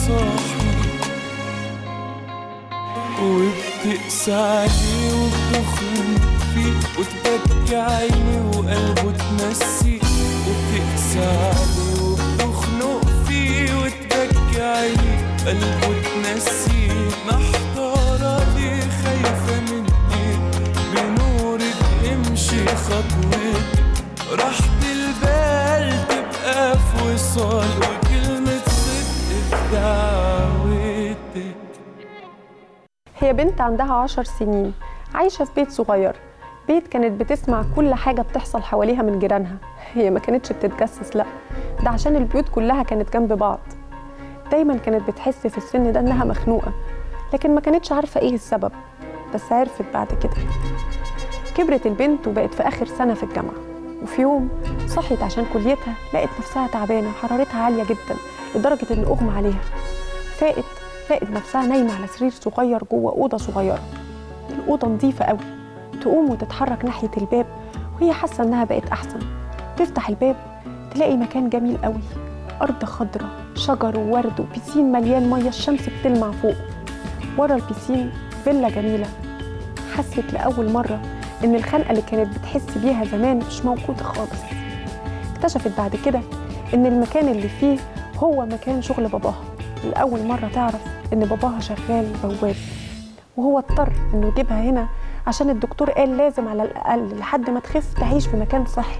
صاحي وبتقسى عليه وبتخنق فيه وتبكي عيني وقلبه تنسي وبتقسى عليه وبتخنق فيه وتبكي عيني قلبه تنسي محتارة ليه خايفة مني بنورك امشي خطوتك راحة البال تبقى في وصال وكلمة صدق في دعوتك. هي بنت عندها 10 سنين عايشة في بيت صغير، بيت كانت بتسمع كل حاجة بتحصل حواليها من جيرانها. هي ما كانتش بتتجسس، لا، ده عشان البيوت كلها كانت جنب بعض. دايما كانت بتحس في السن ده انها مخنوقة، لكن ما كانتش عارفة ايه السبب، بس عرفت بعد كده. كبرت البنت وبقت في آخر سنة في الجامعة، وفي يوم صحيت عشان كليتها لقت نفسها تعبانة وحرارتها عالية جدا لدرجة ان اغمى عليها. فاقت لقت نفسها نايمة على سرير صغير جوه أوضة صغيرة. الأوضة نظيفة قوي، تقوم وتتحرك ناحية الباب وهي حاسة انها بقت أحسن. تفتح الباب تلاقي مكان جميل قوي، أرض خضراء، شجر وورد وبيسين مليان مية، الشمس بتلمع فوق. ورا البيسين فيلا جميلة. حست لأول مرة إن الخنقة اللي كانت بتحس بيها زمان مش موجودة خالص. اكتشفت بعد كده إن المكان اللي فيه هو مكان شغل باباها. لأول مرة تعرف إن باباها شغال بواب، وهو اضطر إنه يجيبها هنا عشان الدكتور قال لازم على الأقل لحد ما تخف تعيش في مكان صحي.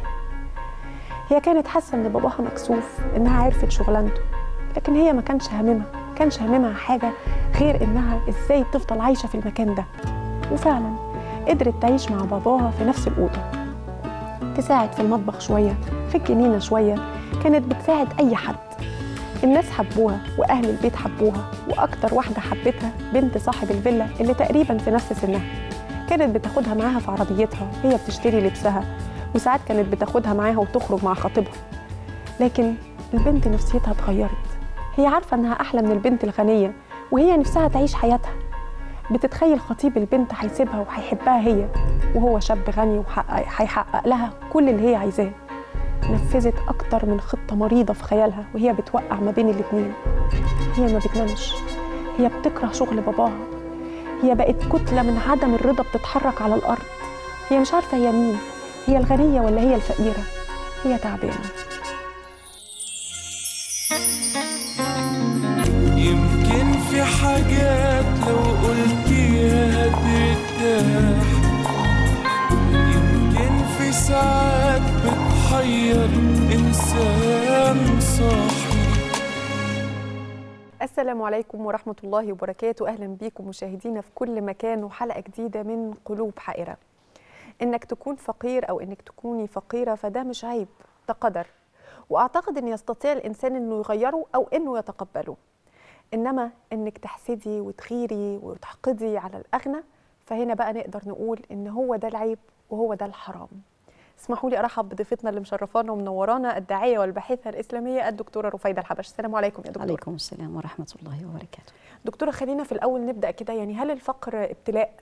هي كانت حاسة إن باباها مكسوف إنها عرفت شغلانته، لكن هي ما كانش هاممها حاجة غير إنها إزاي تفضل عايشة في المكان ده. وفعلا قدرت تعيش مع باباها في نفس الأوضة، تساعد في المطبخ شوية، في الجنينة شوية، كانت بتساعد أي حد. الناس حبوها وأهل البيت حبوها، وأكتر واحدة حبتها بنت صاحب الفيلا اللي تقريبا في نفس سنها. كانت بتاخدها معاها في عربيتها هي بتشتري لبسها، وساعات كانت بتاخدها معاها وتخرج مع خطيبها. لكن البنت نفسيتها اتغيرت. هي عارفة إنها أحلى من البنت الغنية، وهي نفسها تعيش حياتها. بتتخيل خطيب البنت هيسيبها وهيحبها هي، وهو شاب غني وهيحقق لها كل اللي هي عايزاه. نفذت أكتر من خطة مريضة في خيالها وهي بتوقع ما بين الاتنين. هي ما بتنامش، هي بتكره شغل باباها، هي بقت كتلة من عدم الرضا بتتحرك على الأرض. هي مش عارفة هي مين، هي الغنية ولا هي الفقيرة، هي تعبانة. يمكن في حاجات لو قلتيها ترتاح، يمكن في ساعات بتحير إنسان صاحي. السلام عليكم ورحمة الله وبركاته. أهلا بيكم مشاهدينا في كل مكان وحلقة جديدة من قلوب حائرة. إنك تكون فقير أو إنك تكوني فقيرة فده مش عيب، ده قدر، وأعتقد إن يستطيع الإنسان إنه يغيره أو إنه يتقبله. إنما إنك تحسدي وتغيري وتحقدي على الأغنى، فهنا بقى نقدر نقول إن هو ده العيب وهو ده الحرام. اسمحوا لي أرحب بضيفتنا اللي مشرفانا ومنورانا، الداعية والباحثة الإسلامية الدكتورة رفيدة الحبش. السلام عليكم يا دكتورة. عليكم السلام ورحمة الله وبركاته. دكتورة، خلينا في الأول نبدأ كده، يعني هل الفقر ابتلاء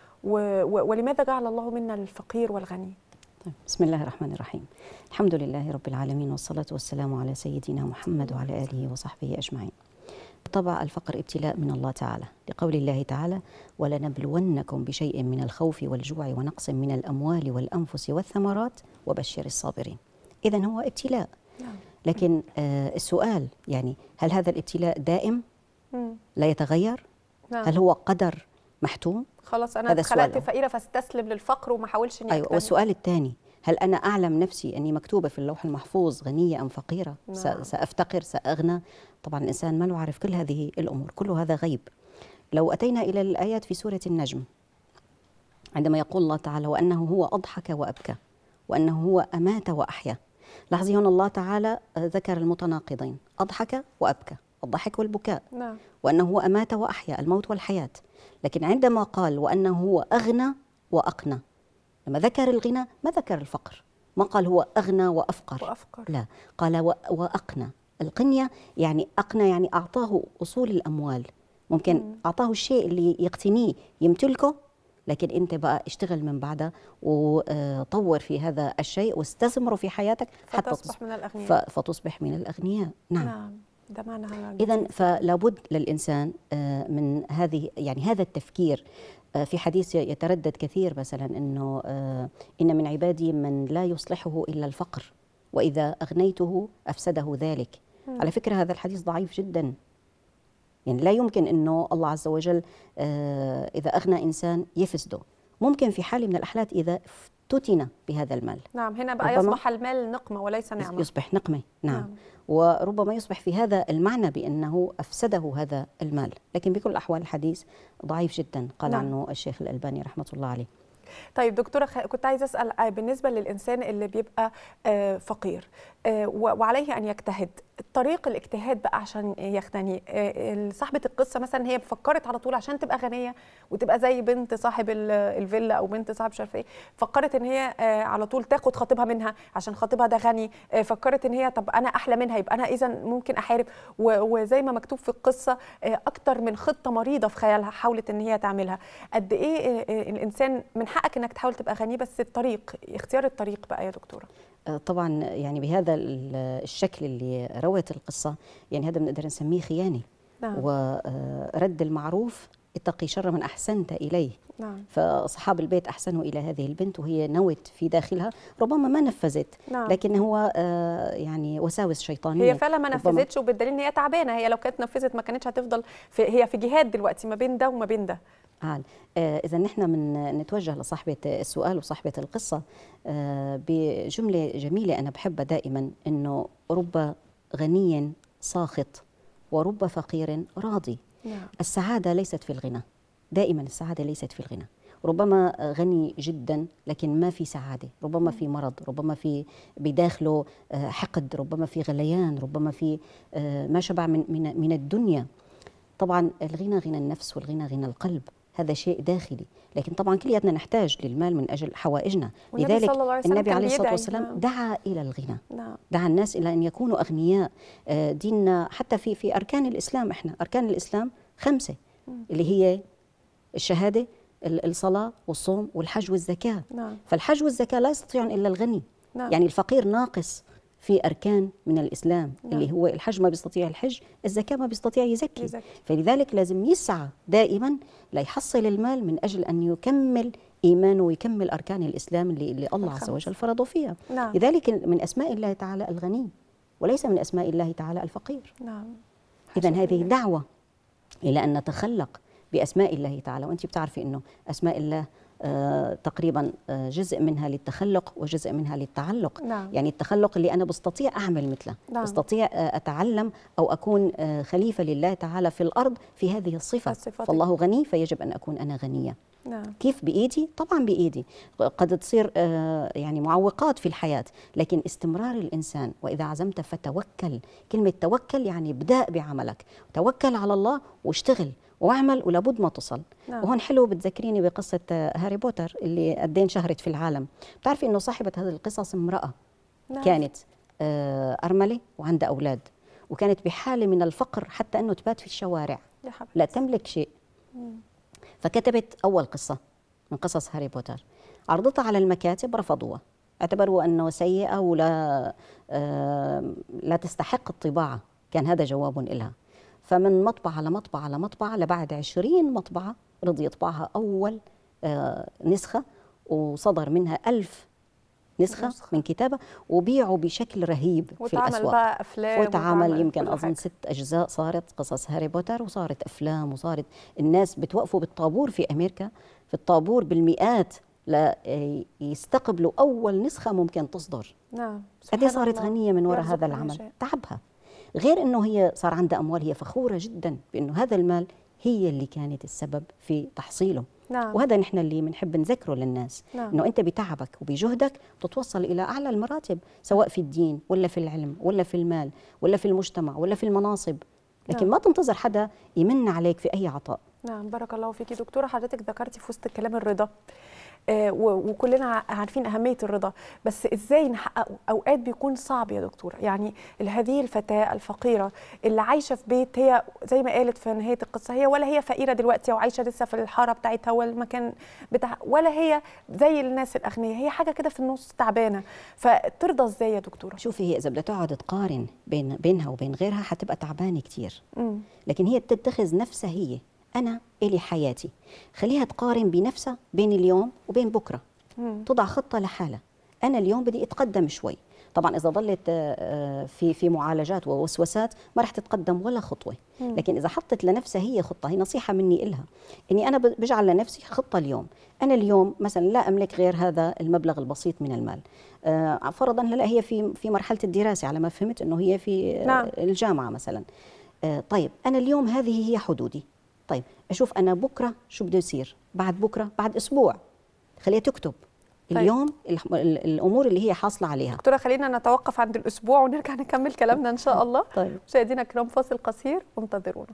ولماذا جعل الله منا الفقير والغني؟ طيب، بسم الله الرحمن الرحيم. الحمد لله رب العالمين، والصلاة والسلام على سيدنا محمد وعلى آله وصحبه أجمعين. طبع الفقر ابتلاء من الله تعالى، لقول الله تعالى: ولنبلونكم بشيء من الخوف والجوع ونقص من الأموال والأنفس والثمرات وبشر الصابرين. إذن هو ابتلاء. لكن السؤال يعني هل هذا الابتلاء دائم لا يتغير؟ هل هو قدر محتوم؟ خلاص أنا اتخلقت فقيرة فاستسلم للفقر وما حاولش إني أيوة. والسؤال الثاني: هل أنا أعلم نفسي أني مكتوبة في اللوح المحفوظ غنية أم فقيرة؟ سأفتقر، سأغنى؟ طبعا الإنسان ما له عارف كل هذه الأمور، كل هذا غيب. لو أتينا إلى الآيات في سورة النجم عندما يقول الله تعالى: وأنه هو أضحك وأبكى وأنه هو أمات وأحيا. لاحظي هنا الله تعالى ذكر المتناقضين: أضحك وأبكى، الضحك والبكاء، وأنه هو أمات وأحيا، الموت والحياة. لكن عندما قال وأنه هو أغنى وأقنى، لما ذكر الغنى ما ذكر الفقر، ما قال هو أغنى وأفقر. لا، قال وأقنى. القنية يعني أقنى، يعني أعطاه أصول الأموال، ممكن أعطاه الشيء اللي يقتنيه يمتلكه، لكن أنت بقى اشتغل من بعده وطور في هذا الشيء واستثمره في حياتك حتى فتصبح من الأغنياء. فتصبح من الأغنياء. نعم. ده معنى إذا فلابد للإنسان من هذه يعني هذا التفكير. في حديث يتردد كثير مثلا أنه إن من عبادي من لا يصلحه إلا الفقر وإذا أغنيته أفسده ذلك. على فكرة هذا الحديث ضعيف جدا، يعني لا يمكن أنه الله عز وجل إذا أغنى إنسان يفسده. ممكن في حال من الأحالات إذا افتتن بهذا المال. نعم، هنا بقى يصبح المال نقمة وليس نعمة. يصبح نقمة، نعم. وربما يصبح في هذا المعنى بأنه أفسده هذا المال، لكن بكل الأحوال الحديث ضعيف جدا قال عنه الشيخ الألباني رحمة الله عليه. طيب دكتورة، كنت عايزة أسأل بالنسبة للإنسان اللي بيبقى فقير وعليه أن يجتهد، طريق الاجتهاد بقى عشان يغتني. صاحبة القصة مثلا هي فكرت على طول عشان تبقى غنية وتبقى زي بنت صاحب الفيلا أو بنت صاحب مش عارفة إيه، فكرت إن هي على طول تاخد خطيبها منها عشان خطيبها ده غني. فكرت إن هي طب أنا أحلى منها يبقى أنا إذا ممكن أحارب، وزي ما مكتوب في القصة أكتر من خطة مريضة في خيالها حاولت إن هي تعملها. قد إيه الإنسان من حقك إنك تحاول تبقى غني، بس الطريق، اختيار الطريق بقى يا دكتورة. طبعا يعني بهذا الشكل اللي روت القصة، يعني هذا بنقدر نسميه خيانة. نعم. ورد المعروف اتقي شر من أحسنت إليه. نعم. فأصحاب البيت أحسنوا إلى هذه البنت وهي نوت في داخلها، ربما ما نفذت. نعم. لكن هو يعني وساوس شيطانية. هي فعلا ما نفذتش، وبالدليل إن هي تعبانة. هي لو كانت نفذت ما كانتش هتفضل هي في جهاد دلوقتي ما بين ده وما بين ده. إذا نحن من نتوجه لصاحبة السؤال وصاحبة القصة بجملة جميلة أنا بحبها دائما، إنه رب غني ساخط ورب فقير راضي. نعم. السعادة ليست في الغنى، دائما السعادة ليست في الغنى. ربما غني جدا لكن ما في سعادة، ربما في مرض، ربما في بداخله حقد، ربما في غليان، ربما في ما شبع من الدنيا. طبعا الغنى غنى النفس والغنى غنى القلب، هذا شيء داخلي، لكن طبعا كلياتنا نحتاج للمال من أجل حوائجنا. لذلك النبي عليه الصلاة والسلام دعا إلى الغنى. نعم. دعا الناس إلى أن يكونوا أغنياء. ديننا حتى في أركان الإسلام، إحنا أركان الإسلام 5 اللي هي الشهادة، الصلاة والصوم والحج والزكاة. نعم. فالحج والزكاة لا يستطيعون إلا الغني. نعم. يعني الفقير ناقص في أركان من الإسلام. نعم. اللي هو الحج ما بيستطيع الحج، الزكاة ما بيستطيع يزكي. فلذلك لازم يسعى دائما ليحصل المال من أجل أن يكمل إيمانه ويكمل أركان الإسلام اللي الله عز وجل فرضه فيها. نعم. لذلك من أسماء الله تعالى الغني وليس من أسماء الله تعالى الفقير. نعم. إذن هذه دعوة إلى أن نتخلق بأسماء الله تعالى. وأنت بتعرفي أنه أسماء الله تقريبا جزء منها للتخلق وجزء منها للتعلق. نعم. يعني التخلق اللي أنا بستطيع أعمل مثله. نعم. بستطيع أتعلم أو أكون خليفة لله تعالى في الأرض في هذه الصفة. فالله غني فيجب أن أكون أنا غنية. نعم. كيف بإيدي؟ طبعا بإيدي. قد تصير يعني معوقات في الحياة، لكن استمرار الإنسان. وإذا عزمت فتوكل. كلمة توكل يعني ابدأ بعملك، توكل على الله واشتغل واعمل ولابد ما تصل. نعم. وهون حلو بتذكريني بقصة هاري بوتر اللي قدين شهرت في العالم. بتعرفي إنه صاحبة هذه القصص امرأة. نعم. كانت أرملة وعندها أولاد، وكانت بحالة من الفقر حتى أنه تبات في الشوارع، لا تملك شيء. فكتبت أول قصة من قصص هاري بوتر، عرضتها على المكاتب، رفضوها، اعتبروا أنه سيئة ولا لا تستحق الطباعة. كان هذا جواب لها. فمن مطبعة لمطبعة على مطبعة لبعد 20 مطبعة رضي يطبعها أول نسخة، وصدر منها 1000 نسخة من كتابة، وبيعوا بشكل رهيب في الأسواق. بقى أفلام وتعامل يمكن أظن 6 أجزاء صارت قصص هاري بوتر، وصارت أفلام، وصارت الناس بتوقفوا بالطابور في أمريكا، في الطابور بالمئات لا يستقبلوا أول نسخة ممكن تصدر. نعم. قد صارت غنية من وراء هذا العمل، تعبها. غير أنه هي صار عندها أموال، هي فخورة جدا بأنه هذا المال هي اللي كانت السبب في تحصيله. نعم. وهذا نحن اللي بنحب نذكره للناس. نعم. أنه أنت بتعبك وبجهدك بتتوصل إلى أعلى المراتب، سواء في الدين ولا في العلم ولا في المال ولا في المجتمع ولا في المناصب، لكن نعم. ما تنتظر حدا يمن عليك في أي عطاء. نعم. بارك الله فيكي دكتورة. حضرتك ذكرتي في وسط الكلام الرضا. وكلنا عارفين أهمية الرضا، بس إزاي نحققه؟ أوقات بيكون صعب يا دكتورة. يعني هذه الفتاة الفقيرة اللي عايشة في بيت، هي زي ما قالت في نهاية القصة، هي ولا هي فقيرة دلوقتي أو عايشة لسه في الحارة بتاعتها والمكان بتاعها، ولا هي زي الناس الأغنياء، هي حاجة كده في النص تعبانة. فترضى إزاي يا دكتورة؟ شوفي، هي إذا بدها تقعد تقارن بينها وبين غيرها حتبقى تعبانة كتير. لكن هي تتخذ نفسها، هي أنا إلي حياتي، خليها تقارن بنفسها بين اليوم وبين بكرة. تضع خطة لحالها. أنا اليوم بدي أتقدم شوي. طبعا إذا ظلت في معالجات ووسوسات ما رح تتقدم ولا خطوة. لكن إذا حطت لنفسها هي خطة، هي نصيحة مني إلها، إني أنا بجعل لنفسي خطة اليوم. أنا اليوم مثلا لا أملك غير هذا المبلغ البسيط من المال. فرضا هلا هي في مرحلة الدراسة، على ما فهمت إنه هي في الجامعة مثلا. طيب أنا اليوم هذه هي حدودي. طيب أشوف أنا بكرة شو بده يصير، بعد بكرة، بعد أسبوع. خليها تكتب اليوم الأمور اللي هي حاصلة عليها. دكتورة خلينا نتوقف عند الأسبوع ونرجع نكمل كلامنا إن شاء الله. طيب مشاهدينا الكرام، فاصل قصير وانتظرونا.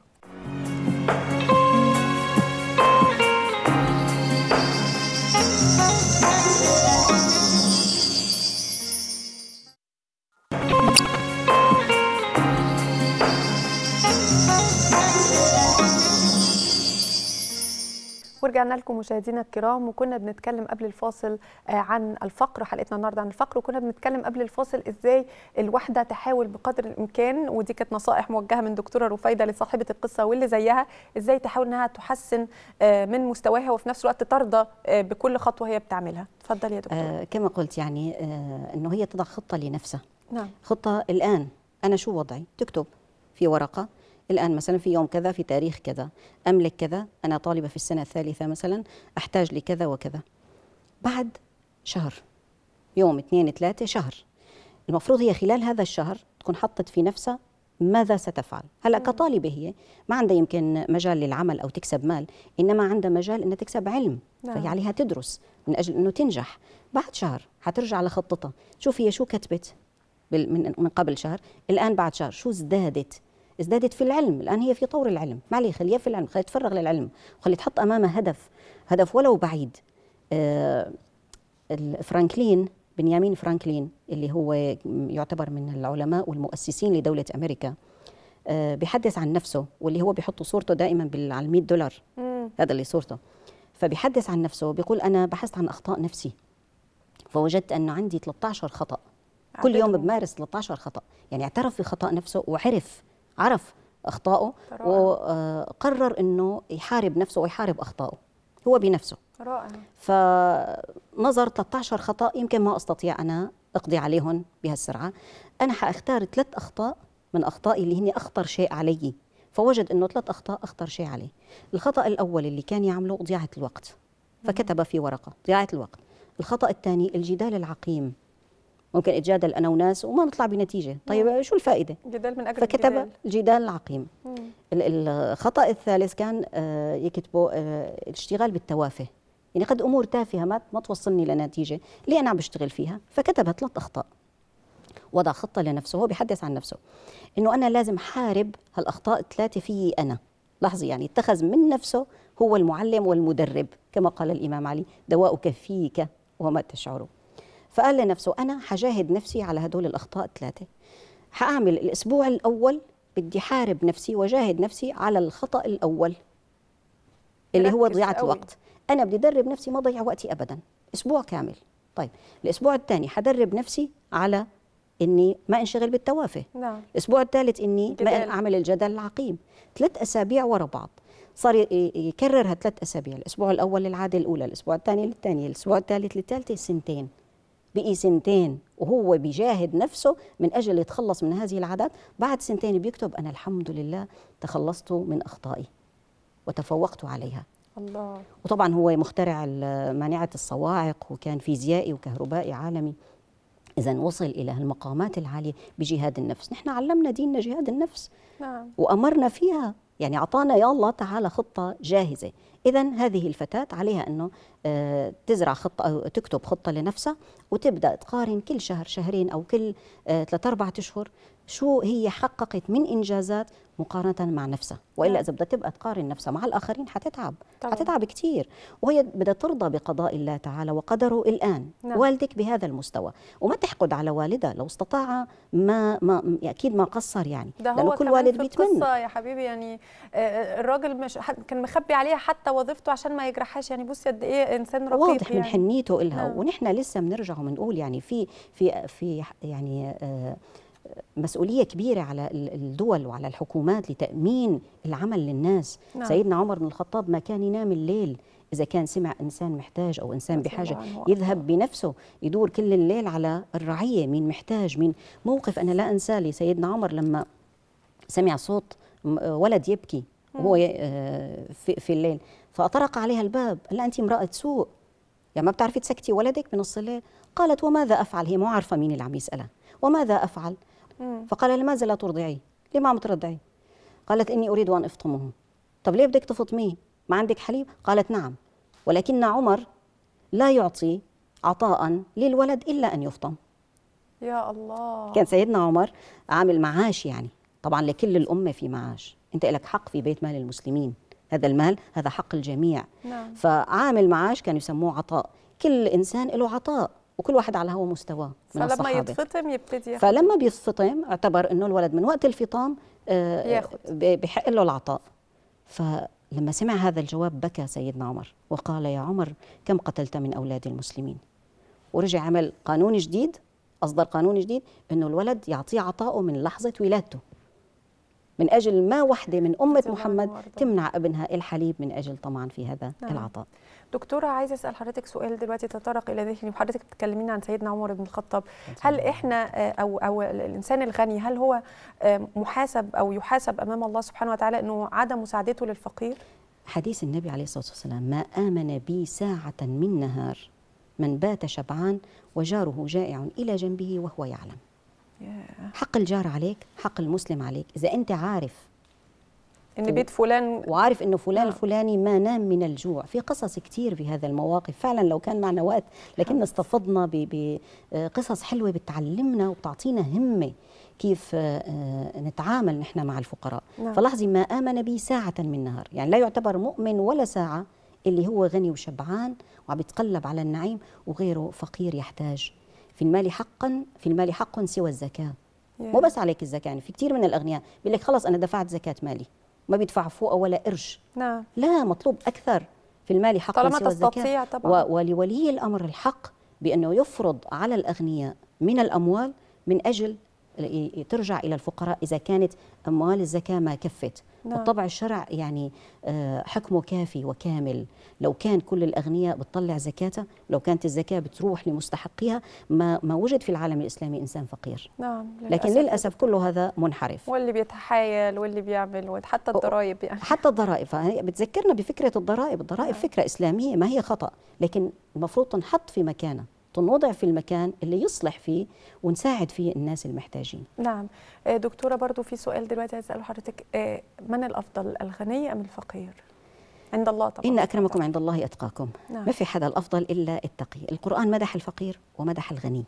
ورجعنا لكم مشاهدينا الكرام، وكنا بنتكلم قبل الفاصل عن الفقر. حلقتنا النهارده عن الفقر، وكنا بنتكلم قبل الفاصل ازاي الواحده تحاول بقدر الامكان، ودي كانت نصائح موجهه من دكتوره رفيده لصاحبه القصه واللي زيها، ازاي تحاول انها تحسن من مستواها وفي نفس الوقت ترضى بكل خطوه هي بتعملها. اتفضلي يا دكتوره. كما قلت يعني انه هي تضع خطه لنفسها. نعم. خطه الان انا شو وضعي، تكتب في ورقه الآن مثلا في يوم كذا، في تاريخ كذا، أملك كذا، أنا طالبة في السنة الثالثة مثلا، أحتاج لكذا وكذا. بعد شهر، يوم 2 3 شهر، المفروض هي خلال هذا الشهر تكون حطت في نفسها ماذا ستفعل. هلا كطالبة هي ما عندها يمكن مجال للعمل أو تكسب مال، إنما عندها مجال إنها تكسب علم. فهي عليها تدرس من أجل إنه تنجح. بعد شهر حترجع لخطتها، شوف هي شو كتبت من قبل شهر، الآن بعد شهر شو ازدادت في العلم. الآن هي في طور العلم، ما عليه، خليها في العلم، خليها تفرغ للعلم، وخلي تحط أمامها هدف ولو بعيد. بنيامين فرانكلين اللي هو يعتبر من العلماء والمؤسسين لدولة أمريكا، بيحدث عن نفسه، واللي هو بيحط صورته دائما على $100. هذا اللي صورته. فبيحدث عن نفسه، بيقول أنا بحثت عن أخطاء نفسي، فوجدت أنه عندي 13 خطأ. كل يوم بمارس 13 خطأ. يعني اعترف بخطأ نفسه عرف أخطائه، وقرر أنه يحارب نفسه ويحارب أخطائه هو بنفسه. رائع. فنظر 13 خطأ يمكن ما أستطيع أنا أقضي عليهم بهالسرعة، أنا حأختار 3 أخطاء من أخطائي اللي هن أخطر شيء علي. فوجد أنه 3 أخطاء أخطر شيء عليه. الخطأ الأول اللي كان يعمله ضياعة الوقت، فكتب في ورقة ضياعة الوقت. الخطأ الثاني الجدال العقيم، ممكن اتجادل انا وناس وما نطلع بنتيجه، طيب شو الفائده؟ جدال من اجل فكتب الجدال العقيم. الخطا الثالث كان يكتبوا الاشتغال بالتوافه، يعني قد امور تافهه ما توصلني لنتيجه، ليه انا عم بشتغل فيها؟ فكتب 3 أخطاء. وضع خطه لنفسه، هو بيحدث عن نفسه انه انا لازم حارب هالاخطاء ال3 فيي انا. لاحظي، يعني اتخذ من نفسه هو المعلم والمدرب، كما قال الامام علي: دواؤك فيك وما تشعر. فقال لنفسه أنا حجاهد نفسي على هدول الأخطاء 3. حأعمل الأسبوع الأول بدي حارب نفسي وجاهد نفسي على الخطأ الأول اللي هو ضياعة الوقت. أنا بدي أدرب نفسي ما ضيع وقتي أبدا، أسبوع كامل. طيب الأسبوع الثاني حدرب نفسي على إني ما انشغل بالتوافه. نعم. الأسبوع الثالث إني ما أعمل الجدل العقيم. 3 أسابيع ورا بعض صار يكررها 3 أسابيع. الأسبوع الأول للعادة الأولى، الأسبوع الثاني للثانية، الأسبوع الثالث للثالثة. 2 بقي 2 وهو بيجاهد نفسه من أجل يتخلص من هذه العادات. بعد 2 بيكتب أنا الحمد لله تخلصت من أخطائي وتفوقت عليها. الله. وطبعا هو مخترع مانعة الصواعق، وكان فيزيائي وكهربائي عالمي. إذن وصل إلى المقامات العالية بجهاد النفس. نحن علمنا ديننا جهاد النفس. نعم. وأمرنا فيها، يعني أعطانا يا الله تعالى خطة جاهزة. إذن هذه الفتاة عليها أنه تزرع خطة أو تكتب خطة لنفسها، وتبدأ تقارن كل شهر شهرين أو كل 3 4 أشهر شو هي حققت من إنجازات مقارنة مع نفسها، وإلا إذا بدها تبقى تقارن نفسها مع الآخرين حتتعب طبعاً. حتتعب كثير، وهي بدها ترضى بقضاء الله تعالى وقدره الآن. نعم. والدك بهذا المستوى، وما تحقد على والدها، لو استطاع أكيد ما قصر يعني، ده لأنه هو كل كمان والد في بيتمنى. القصة يا حبيبي يعني الراجل مش كان مخبي عليها حتى وظيفته عشان ما يجرحهاش، يعني بصي قد ايه انسان رقيق واضح من يعني. حنيته إلها. نعم. ونحن لسه بنرجع وبنقول يعني في يعني مسؤولية كبيرة على الدول وعلى الحكومات لتأمين العمل للناس. نعم. سيدنا عمر بن الخطاب ما كان ينام الليل إذا كان سمع إنسان محتاج أو إنسان رضي بحاجة، الله عنه يذهب بنفسه يدور كل الليل على الرعية، مين محتاج، مين. موقف أنا لا أنساه لسيدنا عمر لما سمع صوت ولد يبكي وهو في الليل، فأطرق عليها الباب، قال لها أنت امرأة سوء، يعني ما بتعرفي تسكتي ولدك بنص الليل؟ قالت وماذا أفعل؟ هي مو عارفة مين اللي عم يسألها، وماذا أفعل؟ فقال لماذا لا ترضعيه؟ ليه ما عم ترضعيه؟ قالت إني أريد أن أفطمه. طب ليه بدك تفطميه؟ ما عندك حليب؟ قالت نعم، ولكن عمر لا يعطي عطاء للولد إلا أن يفطم. يا الله. كان سيدنا عمر عامل معاش، يعني طبعا لكل الأمة في معاش، أنت لك حق في بيت مال المسلمين، هذا المال هذا حق الجميع. نعم. فعامل معاش كانوا يسموه عطاء، كل إنسان له عطاء وكل واحد على هو مستواه من فلما الصحابة. يتفطم يبتدي ياخد. فلما بيتفطم اعتبر انه الولد من وقت الفطام ياخد. بحق له العطاء. فلما سمع هذا الجواب بكى سيدنا عمر وقال يا عمر كم قتلت من أولاد المسلمين. ورجع عمل قانون جديد، أصدر قانون جديد انه الولد يعطيه عطاءه من لحظة ولادته، من أجل ما وحدة من أمة محمد تمنع ابنها الحليب من أجل طمعا في هذا العطاء. دكتورة عايزة أسأل حضرتك سؤال دلوقتي تطرق إلى ذهني وحضرتك بتكلمينا عن سيدنا عمر بن الخطاب. هل إحنا أو الإنسان الغني هل هو محاسب أو يحاسب أمام الله سبحانه وتعالى أنه عدم مساعدته للفقير؟ حديث النبي عليه الصلاة والسلام ما آمن بي ساعة من نهار من بات شبعان وجاره جائع إلى جنبه وهو يعلم. حق الجار عليك، حق المسلم عليك. إذا أنت عارف إن بيت فلان وعارف إنه فلان الفلاني ما نام من الجوع، في قصص كتير في هذا المواقف فعلا لو كان معنا وقت لكن استفضنا بقصص حلوة بتعلمنا وبتعطينا همة كيف نتعامل نحن مع الفقراء. نعم. فلاحظي ما آمن بي ساعة من نهار، يعني لا يعتبر مؤمن ولا ساعة اللي هو غني وشبعان وعم يتقلب على النعيم وغيره فقير يحتاج. في المال حق سوى الزكاة. مو بس عليك الزكاة، يعني في كثير من الأغنياء بيقول لك خلص أنا دفعت زكاة مالي ما بيدفع فوق ولا قرش. نعم. لا، مطلوب أكثر. في المال حق طالما سوى تستطيع الزكاة. طبعا. ولولي الأمر الحق بأنه يفرض على الأغنياء من الأموال من أجل ترجع إلى الفقراء إذا كانت أموال الزكاة ما كفت. نعم. بالطبع الشرع يعني حكمه كافي وكامل. لو كان كل الأغنياء بتطلع زكاته، لو كانت الزكاة بتروح لمستحقيها، ما وجد في العالم الإسلامي إنسان فقير. نعم. لكن للأسف كله هذا منحرف، واللي بيتحايل واللي بيعمل وحتى الضرائب يعني. حتى الضرائب. فهي بتذكرنا بفكرة الضرائب. الضرائب فكرة إسلامية ما هي خطأ، لكن المفروض تنحط في مكانها، تنوضع في المكان اللي يصلح فيه ونساعد فيه الناس المحتاجين. نعم. دكتورة برضو في سؤال دلوقتي عايز أسأله حضرتك، من الأفضل الغني أم الفقير؟ عند الله طبعا. إن أكرمكم عند الله أتقاكم. نعم. ما في حدا الأفضل إلا التقي. القرآن مدح الفقير ومدح الغني.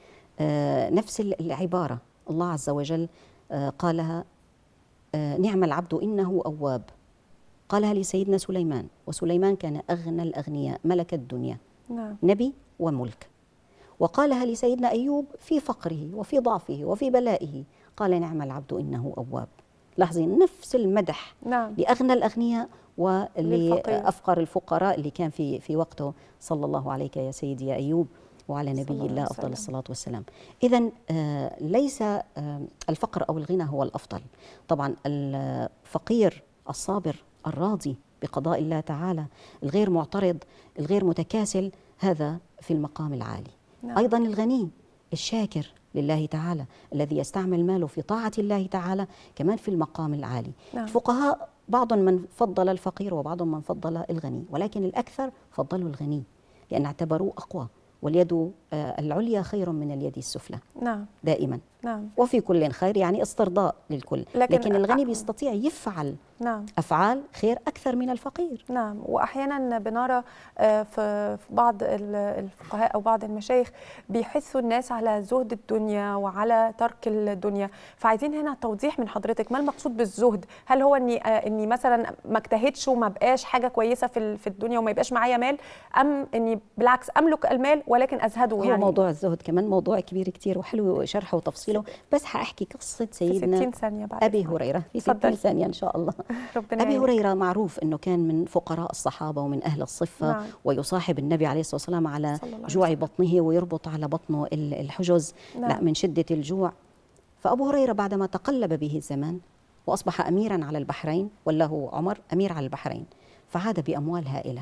نفس العبارة الله عز وجل قالها نعم العبد إنه أواب، قالها لسيدنا سليمان، وسليمان كان أغنى الأغنياء، ملك الدنيا. نعم. نبي وملك. وقالها لسيدنا أيوب في فقره وفي ضعفه وفي بلائه، قال نعم العبد إنه أواب. لاحظي نفس المدح. نعم. لأغنى الأغنياء ولأفقر الفقراء اللي كان في وقته صلى الله عليك يا سيدي يا أيوب وعلى نبي الله أفضل الصلاة والسلام. إذن ليس الفقر أو الغنى هو الأفضل. طبعا الفقير الصابر الراضي بقضاء الله تعالى، الغير معترض، الغير متكاسل، هذا في المقام العالي. نعم. أيضا الغني الشاكر لله تعالى الذي يستعمل ماله في طاعة الله تعالى كمان في المقام العالي. نعم. الفقهاء بعضهم من فضل الفقير وبعضهم من فضل الغني، ولكن الأكثر فضلوا الغني لأن اعتبروه أقوى، واليد العليا خير من اليد السفلى. نعم. دائما. نعم. وفي كل خير، يعني استرضاء للكل، لكن الغني بيستطيع يفعل نعم. أفعال خير أكثر من الفقير. نعم. وأحيانا بنرى في بعض الفقهاء أو بعض المشايخ بيحثوا الناس على زهد الدنيا وعلى ترك الدنيا، فعايزين هنا توضيح من حضرتك، ما المقصود بالزهد؟ هل هو إني مثلا ما اجتهدش وما بقاش حاجة كويسة في الدنيا وما يبقاش معايا مال، أم إني بالعكس أملك المال ولكن أزهده؟ هو يعني موضوع الزهد كمان موضوع كبير كتير وحلو شرحه وتفصيله، بس هحكي قصة سيدنا 60 ثانية بعد أبي هريرة في 60 ثانية إن شاء الله. أبي هريرة معروف أنه كان من فقراء الصحابة ومن أهل الصفة. نعم. ويصاحب النبي عليه الصلاة والسلام على جوع بطنه ويربط على بطنه الحجز. نعم. لا من شدة الجوع. فأبو هريرة بعدما تقلب به الزمان وأصبح أميرا على البحرين، وله عمر أمير على البحرين، فعاد بأموال هائلة.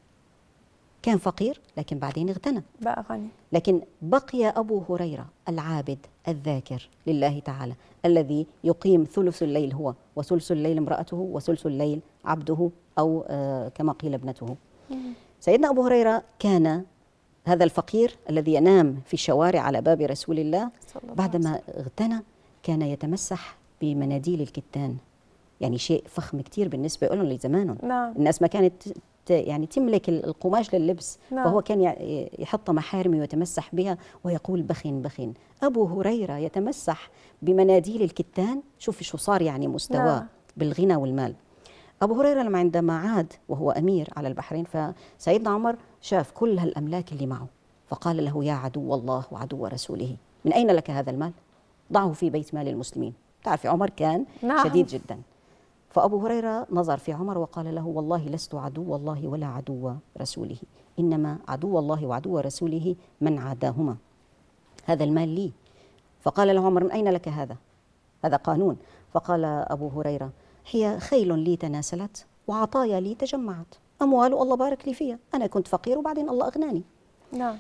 كان فقير لكن بعدين اغتنى بقى غني. لكن بقي أبو هريرة العابد الذاكر لله تعالى، الذي يقيم ثلث الليل هو وثلث الليل امرأته وثلث الليل عبده، أو كما قيل ابنته. سيدنا أبو هريرة كان هذا الفقير الذي ينام في الشوارع على باب رسول الله، بعدما اغتنى كان يتمسح بمناديل الكتان، يعني شيء فخم كتير بالنسبة لهم لزمانهم. نعم. الناس ما كانت يعني تملك القماش لللبس. نعم. فهو كان يحط محارمه ويتمسح بها ويقول بخن بخن. أبو هريرة يتمسح بمناديل الكتان، شوف شو صار يعني مستواه. نعم. بالغنى والمال. أبو هريرة لما عندما عاد وهو أمير على البحرين، فسيدنا عمر شاف كل هالأملاك اللي معه، فقال له: يا عدو الله وعدو رسوله، من أين لك هذا المال؟ ضعه في بيت مال المسلمين. تعرفي عمر كان نعم. شديد جدا. فأبو هريرة نظر في عمر وقال له: والله لست عدو الله ولا عدو رسوله، إنما عدو الله وعدو رسوله من عاداهما، هذا المال لي. فقال له عمر: من أين لك هذا؟ هذا قانون. فقال أبو هريرة: هي خيل لي تناسلت وعطايا لي تجمعت، أموال الله بارك لي فيها، أنا كنت فقير وبعدين الله أغناني. نعم.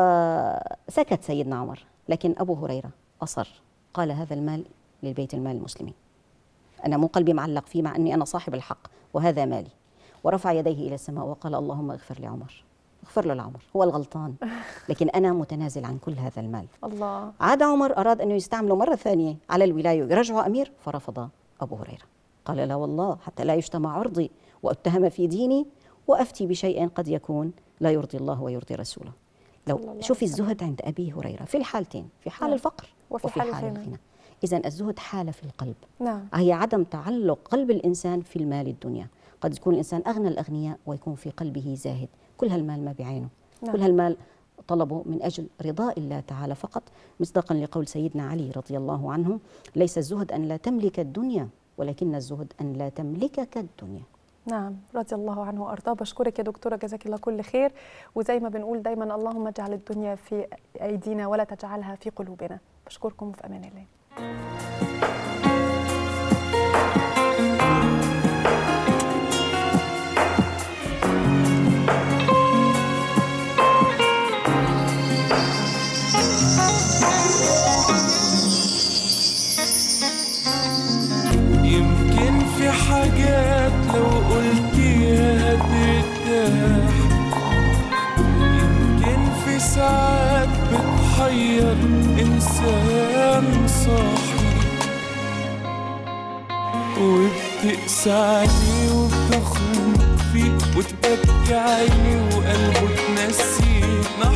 فسكت سيدنا عمر، لكن أبو هريرة أصر، قال: هذا المال للبيت المال المسلمين، أنا مو قلبي معلق فيه، مع أني أنا صاحب الحق وهذا مالي. ورفع يديه إلى السماء وقال: اللهم اغفر لعمر، اغفر له لعمر، هو الغلطان لكن أنا متنازل عن كل هذا المال. الله. عاد عمر أراد أنه يستعمله مرة ثانية على الولاية ويرجعه أمير، فرفض أبو هريرة، قال: لا والله، حتى لا يجتمع عرضي وأتهم في ديني وأفتي بشيء قد يكون لا يرضي الله ويرضي رسوله. لو شوفي الزهد عند أبي هريرة في الحالتين، في حال الفقر وفي حال الغنى. إذن الزهد حالة في القلب. نعم. هي عدم تعلق قلب الإنسان في المال الدنيا. قد يكون الإنسان أغنى الأغنياء ويكون في قلبه زاهد، كل هالمال ما بعينه. نعم. كل هالمال طلبه من أجل رضاء الله تعالى فقط، مصداقا لقول سيدنا علي رضي الله عنه: ليس الزهد أن لا تملك الدنيا، ولكن الزهد أن لا تملكك الدنيا. نعم، رضي الله عنه وأرضاه. بشكرك يا دكتورة، جزاك الله كل خير. وزي ما بنقول دايما: اللهم اجعل الدنيا في أيدينا ولا تجعلها في قلوبنا. بشكركم وفي أمان الله. يمكن في حاجات لو قلتيها هترتاح، يمكن في ساعات بتحير إنسان صاحي، وبتقسى عليه وبتخنق فيه وتبكي عليه وقلبه تنسيه.